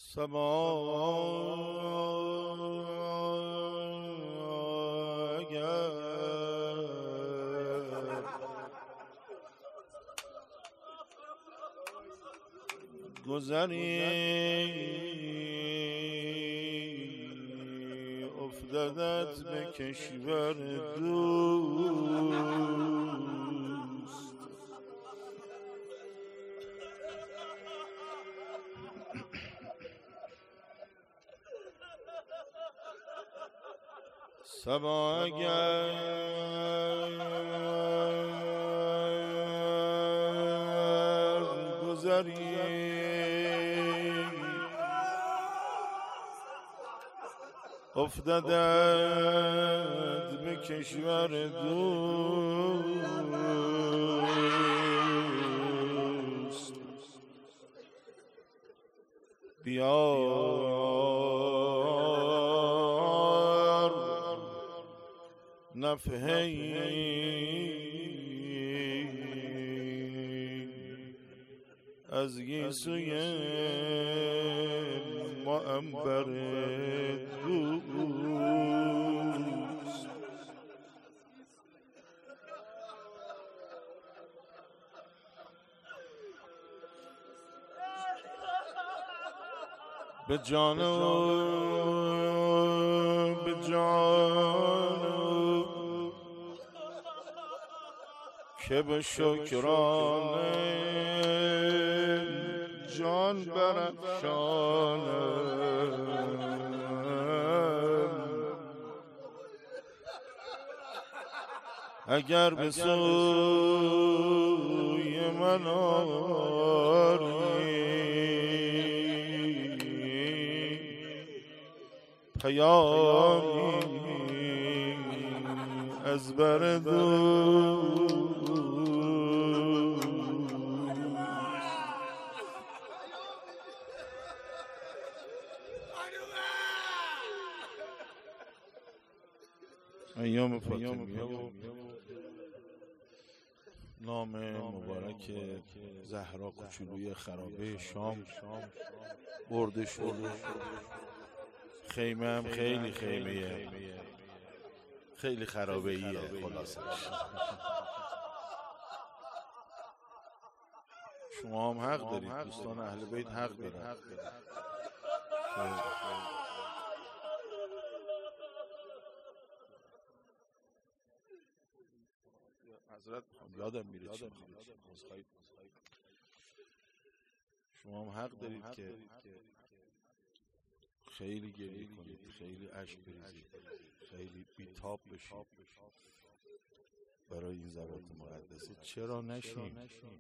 صبا اگر گذری افتادت به کشور دوست، صبا اگر گذری افتادت به کشور دوست، بیار نفحه‌ای از گیسوی معنبر دوست. به جان به جان که به شکرانه جان برافشانم، اگر به سوی من آری پیامی از بر دوست. ایام فاطمیه و نام مبارک زهرا کوچولوی خرابه شام برده شد. خیمه هم خیلی خیمه خیلی خرابه ایه خلاصش. شما هم حق دارید، دوستان اهل بیت حق دارید. حضرت یادم میره چی میخوام. شما هم حق دارید که خیلی گریه کنید، خیلی اشک بریزید، خیلی بیتاب بشید برای این ذوات مقدسه. چرا نشین؟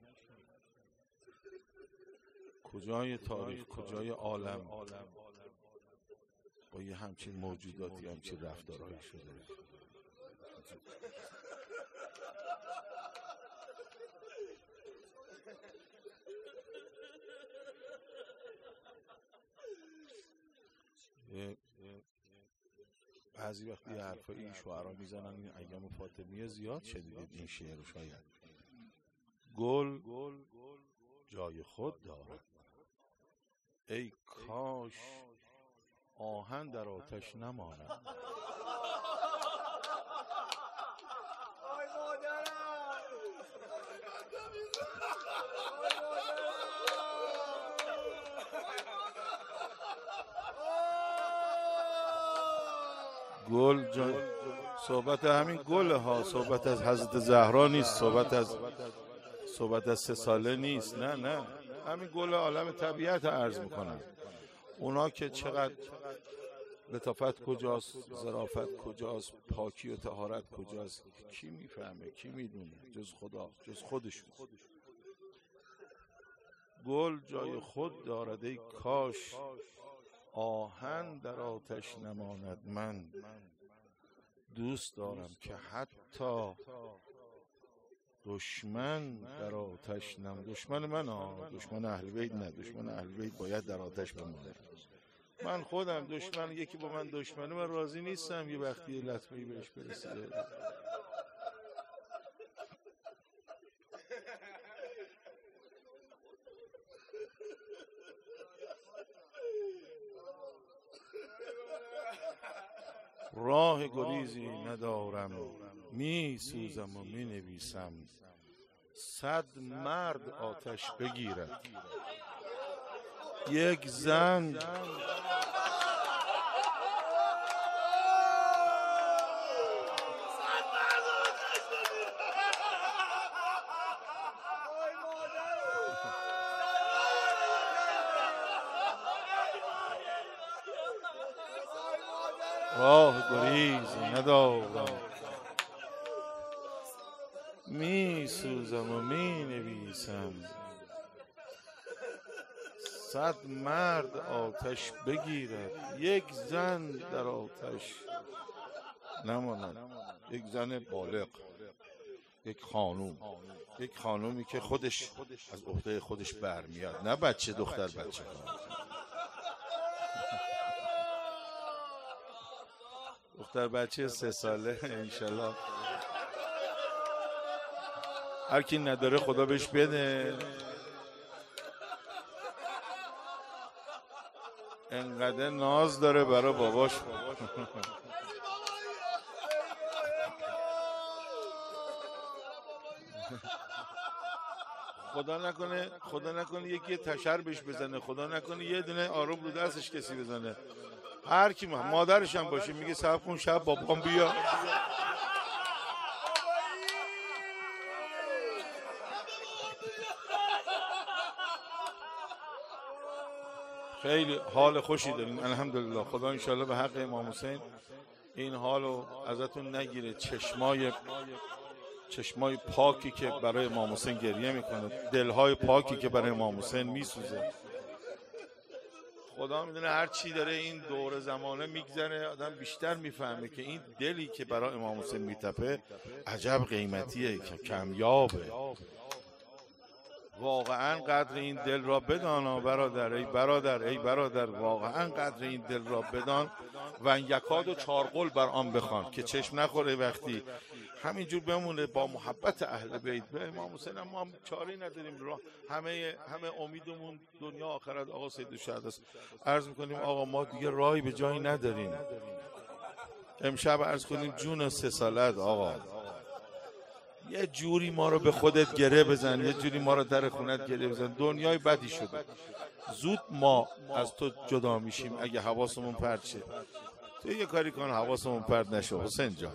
کجای تاریخ، کجای عالم با یه همچین موجوداتی همچین رفتارهایی شده؟ بعضی وقتی یه حرفایی این شعرها میزنن، این ایام فاطمیه زیاد شنیدید این شعر شاید. گل جای خود دارد، ای کاش آهن در آتش نماند. گل صحبت همین گله ها، صحبت از حضرت زهرا نیست، صحبت از 3 ساله نیست، نه همین گل عالم طبیعت عرض میکنم. اونا که چقدر لطافت کجاست، ظرافت کجاست، پاکی و طهارت کجاست، کی میفهمه، کی میدونه جز خدا، جز خودشون. گل جای خود دارد، ای کاش آهن در آتش نماند. من دوست دارم که حتی دشمن در آتش نماند. دشمن من دشمن اهل بیت نه، دشمن اهل بیت باید در آتش بماند. من خودم دشمن، یکی با من دشمنه، من راضی نیستم یه وقتی لطمه‌ای بهش برسه. راه گریزی ندارم، می سوزم و می نویسم. 100 مرد آتش بگیرد، یک زن راه گریزی ندارم، می سوزم و می نویسم. 100 مرد آتش بگیرد، یک زن در آتش نماند. یک زن بالغ، یک خانوم، یک خانومی که خودش از عهده خودش برمیاد، نه بچه دختر بچه دختر بچه 3 ساله. انشالله هر کی نداره خدا بهش بده. انقدر ناز داره برای باباش. خدا نکنه یکی تشر بهش بزنه، خدا نکنه یه دونه آروم رو دستش کسی بزنه. هر کی مادرش هم باشه میگه صبر کن شب بابام بیا. خیلی حال خوشی داریم الحمدلله. خدا انشالله به حق امام حسین این حالو ازتون نگیره. چشمای پاکی که برای امام حسین گریه میکنه، دلهای پاکی که برای امام حسین میسوزه. خدا میدونه هر چی داره این دور زمانه میگذره آدم بیشتر میفهمه که این دلی که برای امام حسین میتپه عجب قیمتیه، که کمیابه. واقعا قدر این دل را بدانا برادر، ای برادر، ای برادر، واقعا قدر این دل را بدان و یکاد و 4 قل بر آن بخوان که چشم نخوره وقتی همینجور بمونه با محبت اهل بیت. به امام حسین ما چاری نداریم، همه امیدمون دنیا آخرت آقا سید الشهدا است. عرض میکنیم آقا ما دیگه راهی به جایی نداریم. امشب عرض کنیم جون 3 سالت آقا، یه جوری ما رو به خودت گره بزن، یه جوری ما رو در خونت گره بزن. دنیای بدی شده، زود ما از تو جدا میشیم اگه حواسمون پرت شه. تو یه کاری کن حواسمون پرت نشه حسین جان.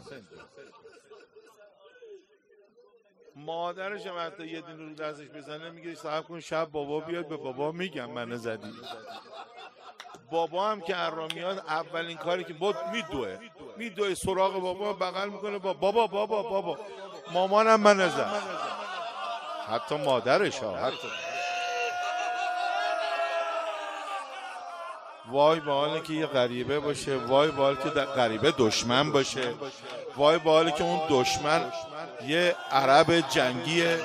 مادرش هم حتی یه دین رو دستش بزنه میگه صبر کن شب بابا بیاد، به بابا میگم من زدی. بابا هم که میاد اولین کاری که بود میدوه سراغ بابا، بغل میکنه بابا بابا بابا مامانم من زد. حتی مادرش ها. حتی وای با حالی که یه غریبه باشه، وای با حالی که غریبه دشمن باشه، وای با حالی که اون دشمن یه عرب جنگیه.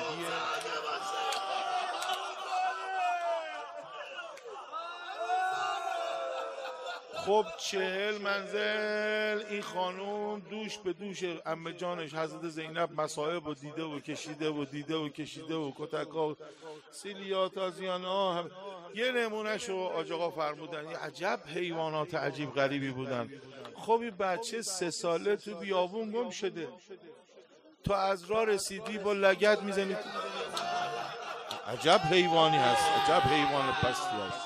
خب 40 منزل این خانوم دوش به دوش عمه جانش حضرت زینب مصائب و دیده و کشیده و کتکا و سیلیا تازیانا. یه نمونهشو آج آقا فرمودن، یه عجب حیوانات عجیب غریبی بودن. خب این بچه 3 ساله تو بیابون گم شده، تو از راه رسیدی با لگد میزنی. عجب حیوانی هست، عجب حیوان پستی هست.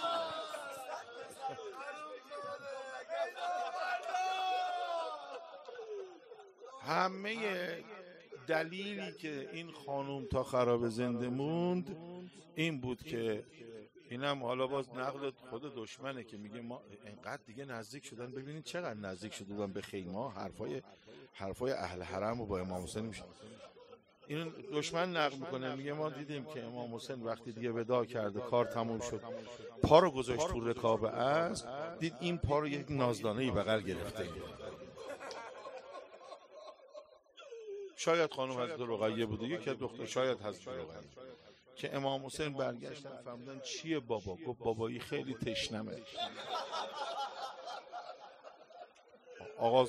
همه دلیلی که این خانوم تا خراب زنده موند این بود که اینم حالا باز نقل خود دشمنه که میگه ما اینقدر دیگه نزدیک شدن. ببینید چقدر نزدیک شده بودن به خیمه، حرفای اهل حرم و با امام حسین میشه. این دشمن نقل میکنه میگه ما دیدیم که امام حسین وقتی دیگه وداع کرده کار تموم شد پا رو گذاشت تو رکاب اسب، دید این پا رو یک نازدانه‌ای بغل گرفته. شاید خانم حضرت رقیه بوده، یکی از دختر شاید حضرت رقیه، که امام حسین برگشتن فهمیدن چیه بابا؟ گفت بابایی خیلی تشنمه. آغاز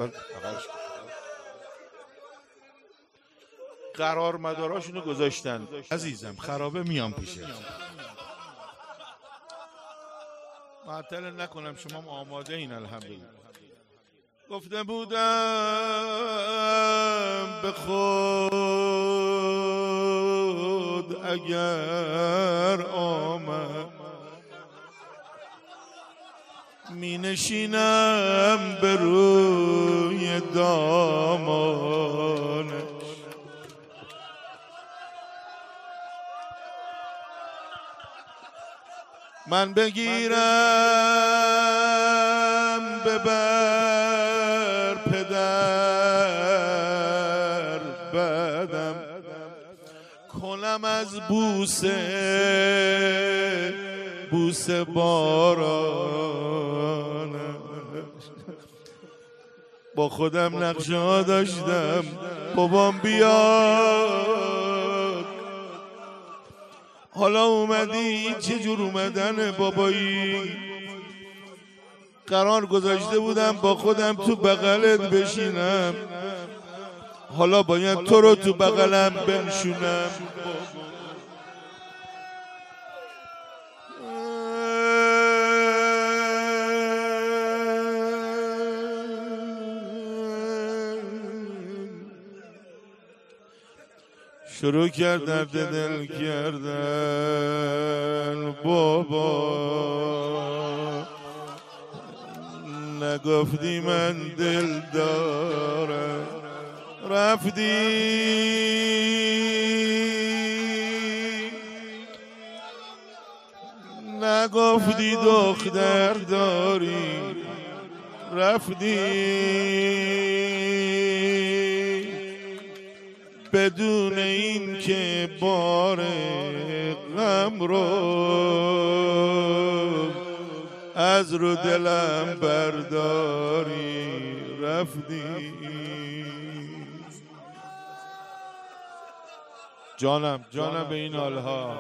قرار مداراشونو گذاشتن. عزیزم خرابه میام پیشه، معطل نکنم شما آماده این الحمدلله. گفته بودم به خود اگر آمد می نشینم به روی دامانش. من بگیرم ببر پدر بدم کنم از بوسه باران. با خودم نقشه ها داشتم بابام بیاد، حالا اومدی چجور اومدن بابایی؟ قرار گذاشته بودم با خودم تو بغلت بشینم، حالا باید تو رو تو بغلم بنشونم. شروع کرد درد دل کردن بابا، نگفتی من دل دارم، رفتی نگفتی دختر داری، رفتی بدون این که بار غم رو از رو دلم برداری، رفتی. جانم به این حالها.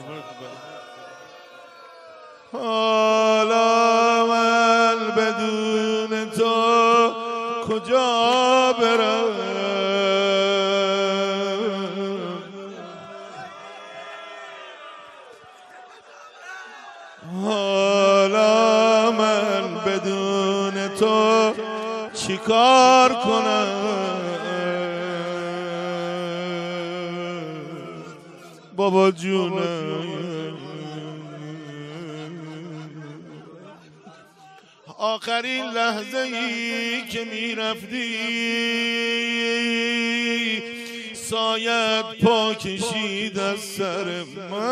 حالا من بدون تو کجا برم؟ حالا من بدون تو چی کار کنم؟ بابا جونم، آخرین لحظه ای که می رفتی سایت پا کشید از سر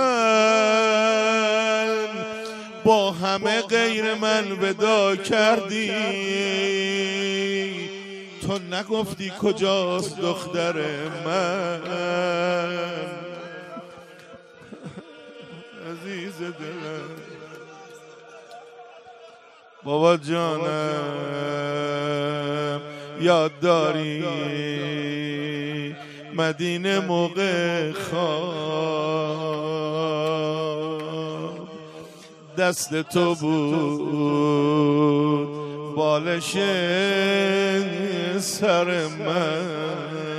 من، با همه غیر من ودا کردی، تو نگفتی کجاست دختر من؟ عزیز دلم، بابا جانم، یاد داری مدینه موقع خواب دست تو بود بالش سر من،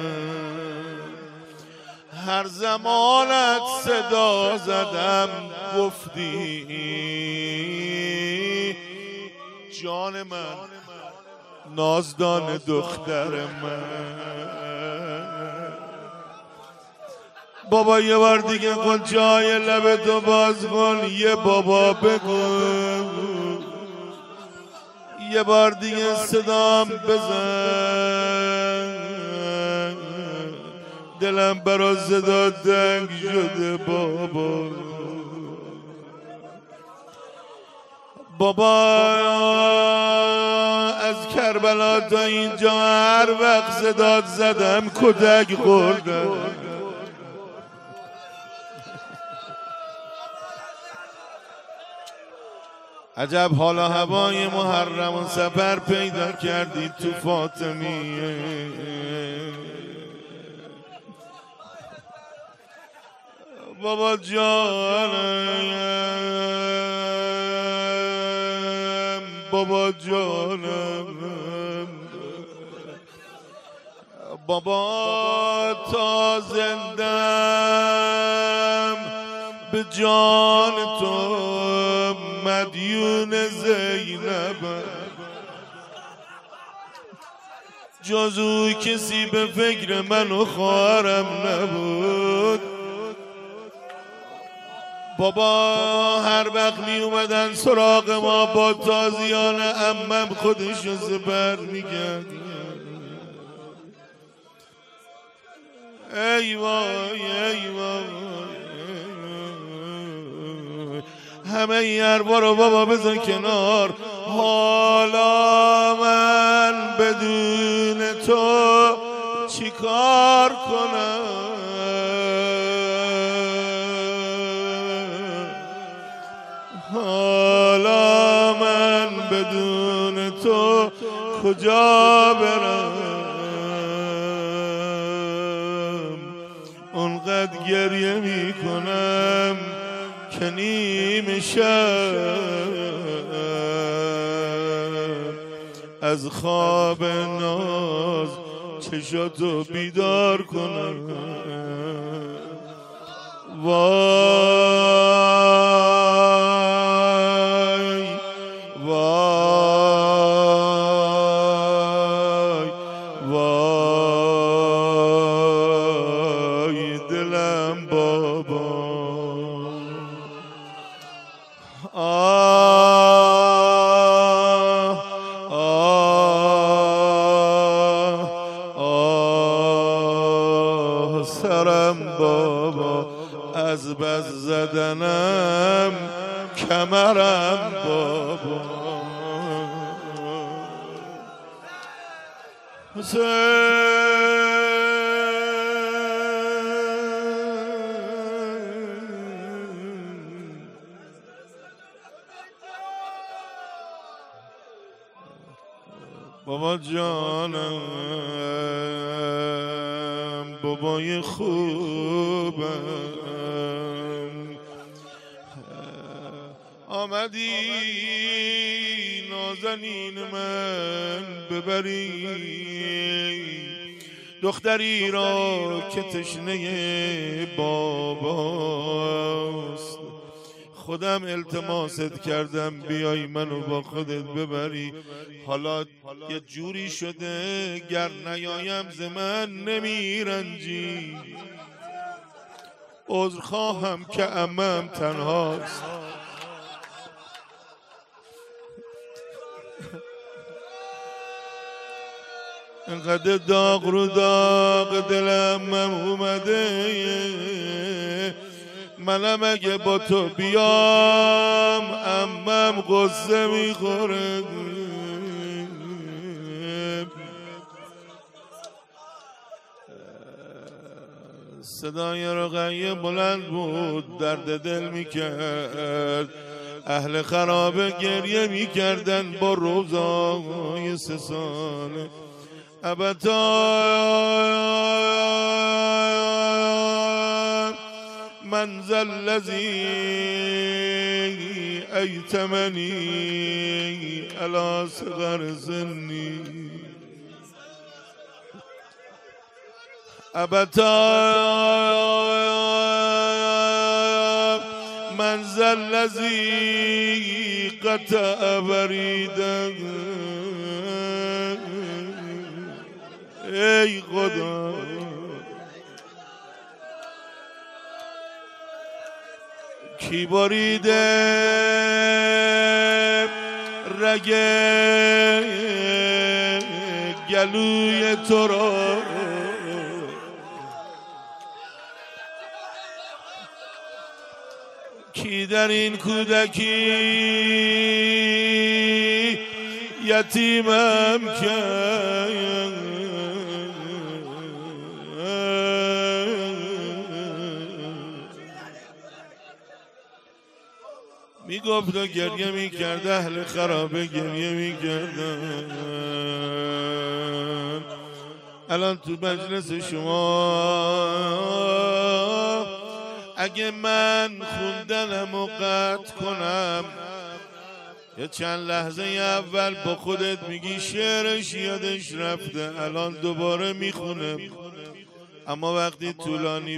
هر زمانت صدا زدم گفتی جان من، نازدان دختر من. بابا یه بار دیگه قنچه های لب تو باز کن، یه بابا بگو، یه بار دیگه صدام بزن، دلم برا صدا دنگ شده بابا. بابا از کربلا تا اینجا هر وقت صدات زدم کتک خوردم. عجب حالا هوای محرم و سفر پیدا کردی تو فاطمیه. بابا جانم، بابا جانم، بابا تا زندم به جان تو مدیون زینب، جز او کسی به فکر من و خواهرم نبود. بابا هر وقت می اومدن سراغ ما با تازیان عمم خودشو زبر میگن. ای وای ای وای، همه این حرفا رو بابا بذار کنار. حالا من بدون تو چی کار کنم؟ حالا من بدون تو کجا برم؟ اونقدر گریه میکنم که نیم شب از خواب ناز چشاتو بیدار کنم. وای وای وای دلم بابا. سرم بابا از بس زدنم، کمرم بابا. بابا جانم، بابای خوبم، آمدی نازنین من ببری دختری را که تشنه باباست. خودم التماست کردم بیای منو با خودت ببری. حالا یه جوری شده گر نیایم ز من نمیرنجی. عذر خواهم که عمم تنهاست. انقدر داغ رو داغ دلم اومده، منم اگه با تو بیام عمم غصه میخوره. صدای رقیه بلند بود، درد دل میکرد. اهل خرابه گریه میکردن با روزای 3 ساله. ابتا من ذا الذی ایتمنی علی صغر سنی. ابتا من ذا الذی قطع بریده. ای خدا کی بریده رگ گلوی تو را؟ کی در این کودکی یتیمم کرد؟ میگفت و گریه میکرد، اهل خرابه گریه میکردن. الان تو مجلس شما اگه من خوندنمو قطع کنم، یه چند لحظه اول با خودت میگی شعرش یادش رفته، الان دوباره میخونه. اما وقتی طولانی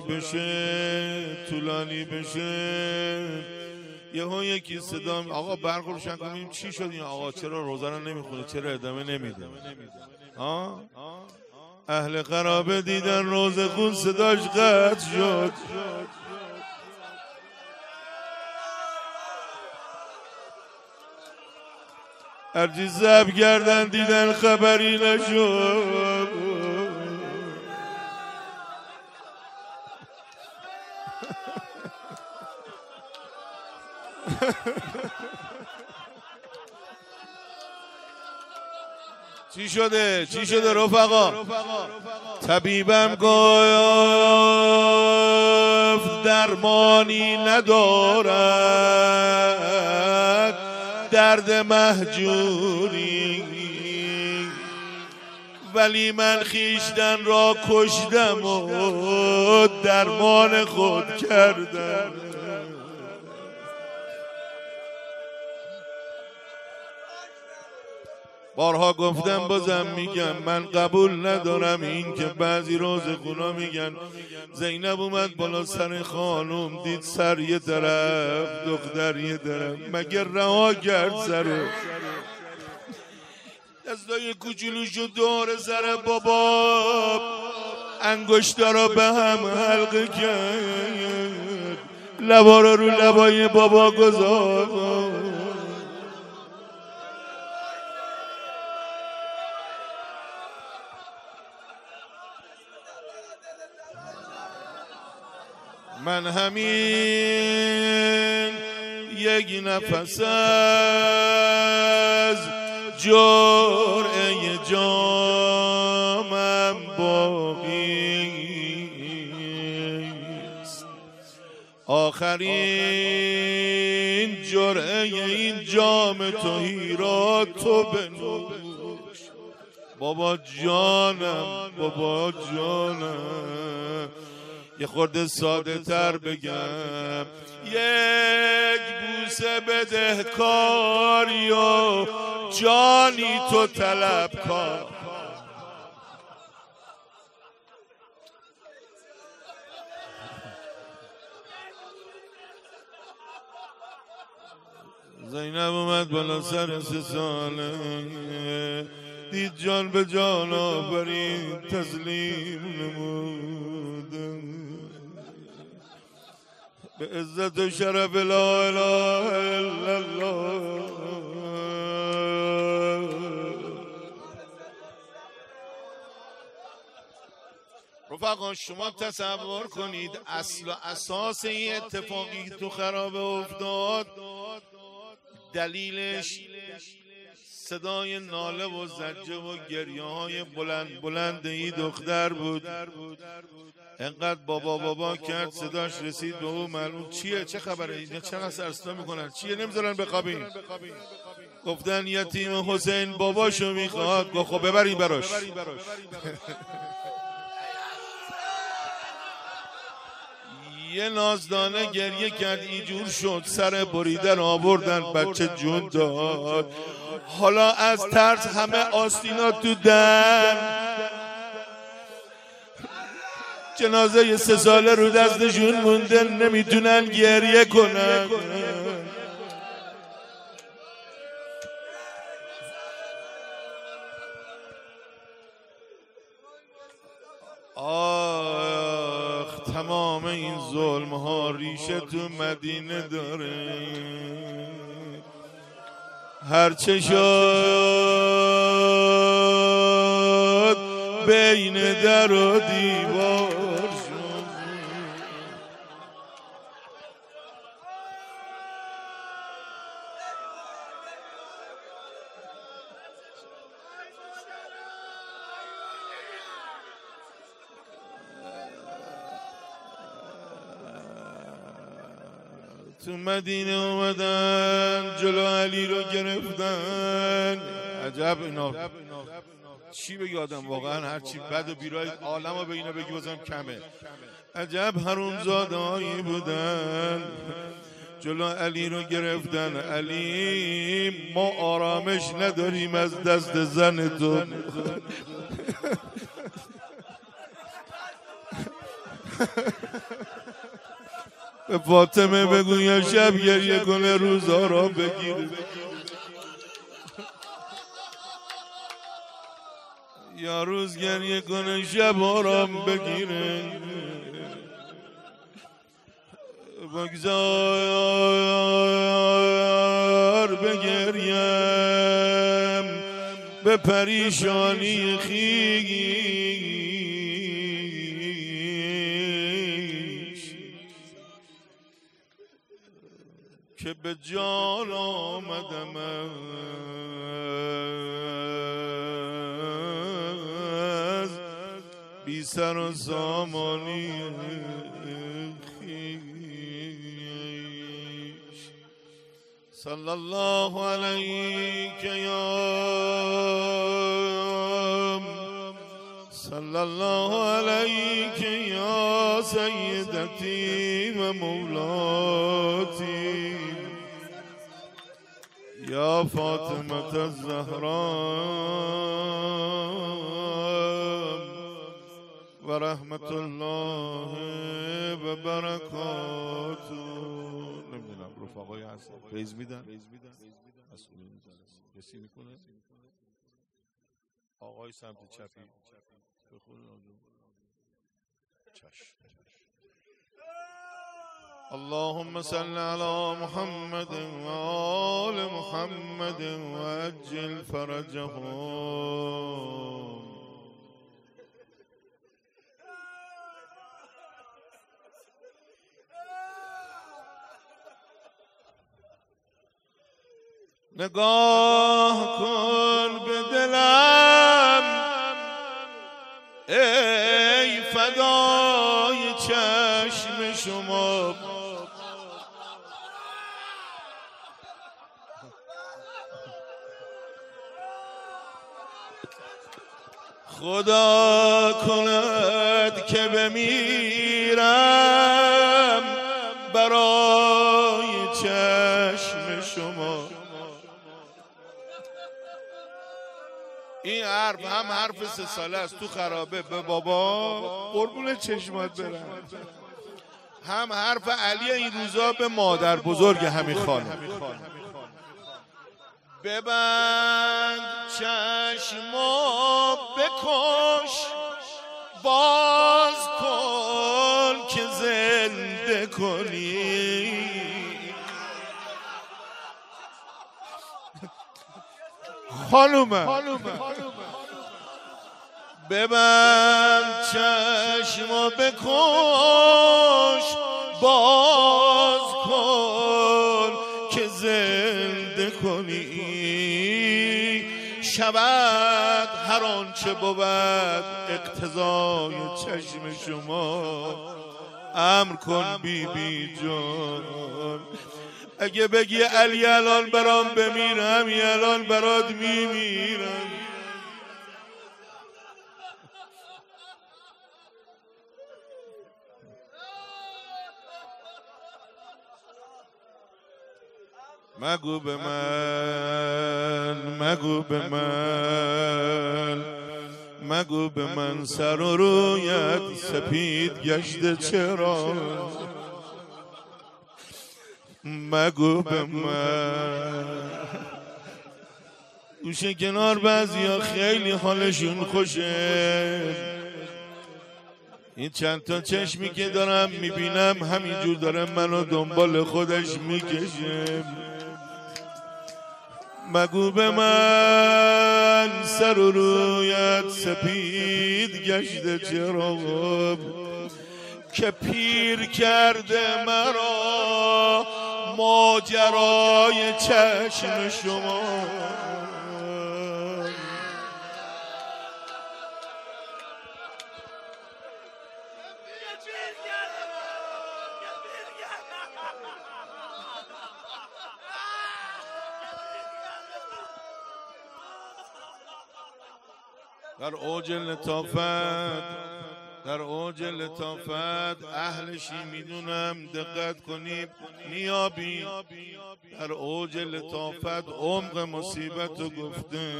بشه یهو یکی صدا آقا برق روشن کنیم چی شد این آقا چرا روزه رو نمیخونه، چرا ادامه نمیده؟ اهل خرابه دیدن روز خون صداش قطع شد. هرچی ضبط کردن دیدن خبری نشد. چی شده رفقا؟ طبیبم گفت درمانی ندارد درد مهجوری، ولی من خویشتن را کشتم و درمان خود کردم. بارها گفتم بازم میگم، من قبول ندارم این که بعضی روزخونا میگن زینب اومد بالا سر خانوم دید سر یه طرف دختر یه طرف، مگه رها کرد سرو؟ دستای کوچولوشو دور سر بابا انگشتا را به هم حلقه کرد، لبا رو لبای بابا گذاشت. من همین یک نفس از جرعه جامم باقیست، آخرین جرعه این جام تویی را تو بنوش. بابا جانم بابا جانم، یه خورده ساده تر بگم، یک بوسه بدهکاری و جانی تو طلبکار. زینب اومد بالا سر 3 ساله، دید جان به جان آفرین تسلیم نمود. به عزت و شرف لا اله الا الله. رفقا شما تصور کنید اصل و اساس این اتفاقی تو خرابه افتاد دلیلش صدای ناله و زجه و گریه های بلند این دختر بود. انقدر بابا کرد صداش رسید به او. معلوم چیه؟ چه خبره؟ اینا چقدر سرستا میکنن؟ چیه نمیذارن بخوابیم؟ گفتن یتیم حسین باباشو میخواد. گفت خب ببریم براش. یه نازدانه گریه کرد، اینجور شد سر بریدن آوردن، بچه جون داد. حالا از ترس همه آستینا تو دن، جنازه 3 ساله رو دستشون مونده، نمیتونن گریه کنن. آخ تمام این ظلم ها ریشه تو مدینه داره. هرچه شد بین در و دیوار شد. تو مدینه اومدن جلو علی رو گرفتن. عجب اینا چی بگی آدم واقعا، هرچی بد و بیرای عالم رو به اینا بگی بازم کمه. عجب حرومزاده هایی بودن. جلو علی رو گرفتن. علی ما آرامش نداریم از دست زن تو. به فاطمه بگو یا شب گریه کنه روزا را بگیره. یا روز گریه کنه شب آرام بگیره. بگذار بگریم به پریشانی خویش که به جان آمدم از بی سر و سامانی خویش. صلی الله علیک صلی الله علیک یا سیدتی و مولاتی یا فاطمه الزهرا و رحمت الله و برکاته. نمیدونم رفقای هستن فیض میدن مسئولین کسی میکنه. آقای سمت چپی بخونن. چشم. اللهم صل على محمد و آل محمد و عجل فرجهم. نگاه کن به دلم ای فدای چشم شما. خدا کند که بمیرم برای چشم شما. این حرف هم حرف 3 ساله است تو خرابه به بابا قربون چشمات برم، هم حرف علی این روزا به مادر بزرگ همین خانم. ببند چشما بکش باز کن که زنده کنی. خانومه ببند چشما بکش باز کن که زنده کنی. شود هر آنچه بود اقتضای چشم شما. امر کن بی بی جان اگه بگی علی الان برام بمیرم الان برات میمیرم. مگو به من مگو به من مگو به من سر و رویت سپید گشته چرا. مگو به من گوشه کنار بعضیا خیلی حالشون خوشه. این چند تا چشمی که دارم میبینم همینجور داره منو دنبال خودش میکشه. مگو به من سر و رویت سپید گشته چرا که پیر کرده مرا ماجرای چشم شما. در اوج لطافت اهلشی میدونم دقت کنید نیابی. در اوج لطافت عمق مصیبت رو گفته.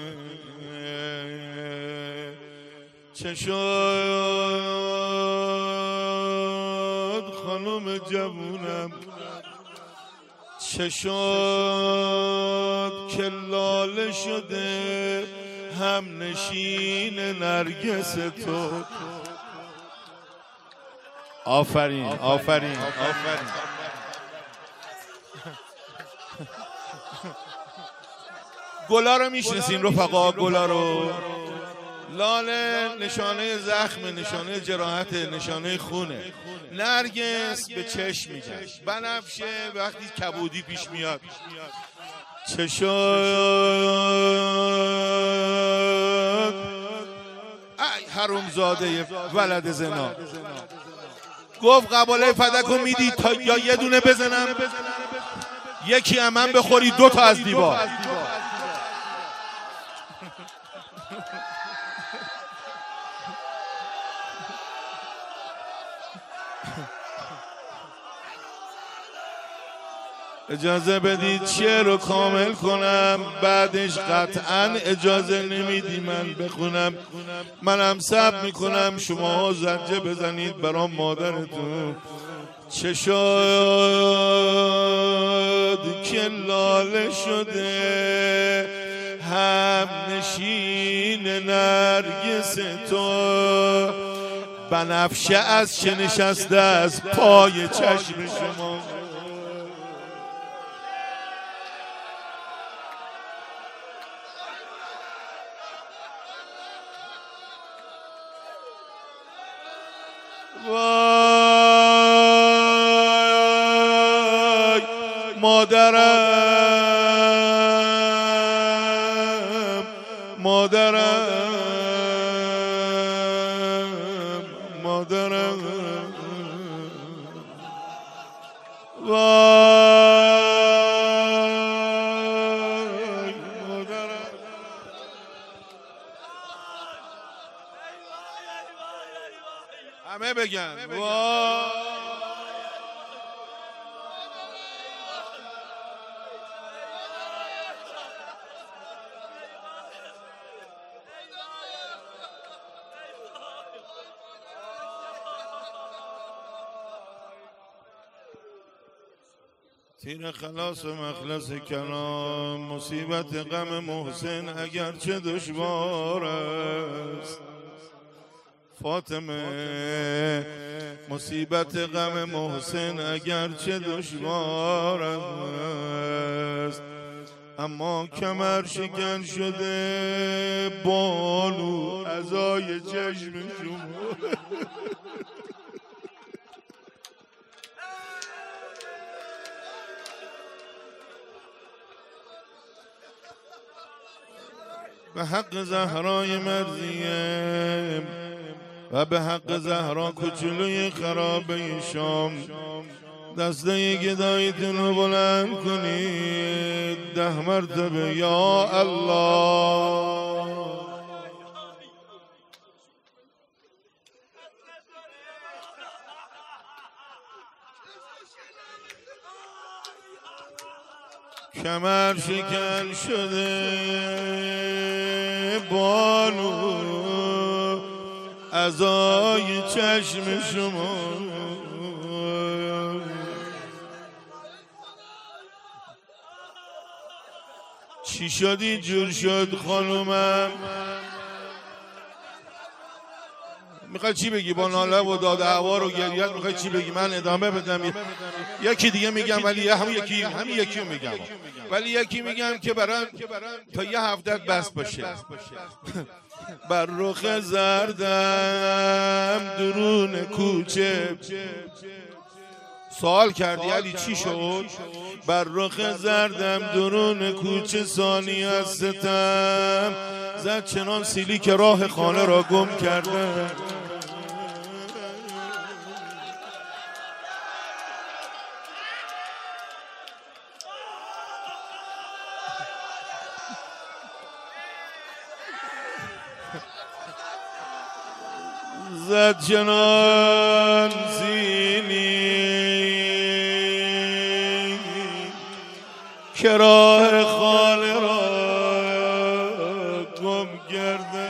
چه شد خانم جوونم چه شد که لاله شده هم نشین نرگس تو. آفرین آفرین آفرین. گلا رو میشناسین رفقا؟ گلا رو، لاله نشانه زخم، نشانه جراحت، نشانه خونه. نرگس به چشم میگن. بنفشه وقتی کبودی پیش میاد. چه شد ای حرومزاده ولد زنا، گفت قباله فدکو میدی تا یا یه دونه بزنم، یکی هم من بخوری 2 تا از دیوار. اجازه بدید شعر رو کامل کنم، بعدش قطعا اجازه نمیدی من بخونم. منم صبر میکنم شما زنجه بزنید برام مادرتون. چه شد که لاله شده هم نشین نرگس تو، بنفشه از چه نشسته از پای چشم شما. وای مادرم مادرم مادرم، وای مادرم. همه بگن وای. تیر خلاص و مخلص کلام، مصیبت غم محسن اگرچه دشوار است. فاطمه مصیبت غم محسن اگرچه دشوار است، اما کمر شکن شده بانو عزای چشم شما. به حق زهرای مرزیه و به حق زهرا کوچولوی خرابه شام، دسته گداییتون رو بلند کنید 10 مرتبه یا الله. کمر شکن شده بانو عزای چشم شما. چی شدی جور شد خانومم؟ میخوای چی بگی؟ با ناله و داد هوا رو گریت میخوای چی بگی؟ من ادامه بدم؟ یکی دیگه میگم ولی همین یکی رو میگم، ولی یکی میگم که برام تا یه هفته بس باشه. بر رخ زردم درون کوچه، سوال کردی علی چی شد؟ بر رخ زردم درون کوچه ثانی از ستم، زد چنان سیلی که راه خانه را گم کرده. زد چنان سیلی که راه خانه را گم کرده.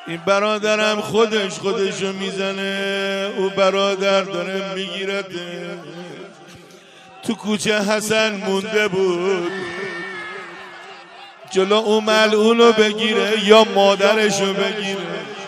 این برادرم خودشو میزنه، او برادر داره میگیرده. تو کوچه حسن مونده بود جلو او ملعونو بگیره یا مادرشو بگیره.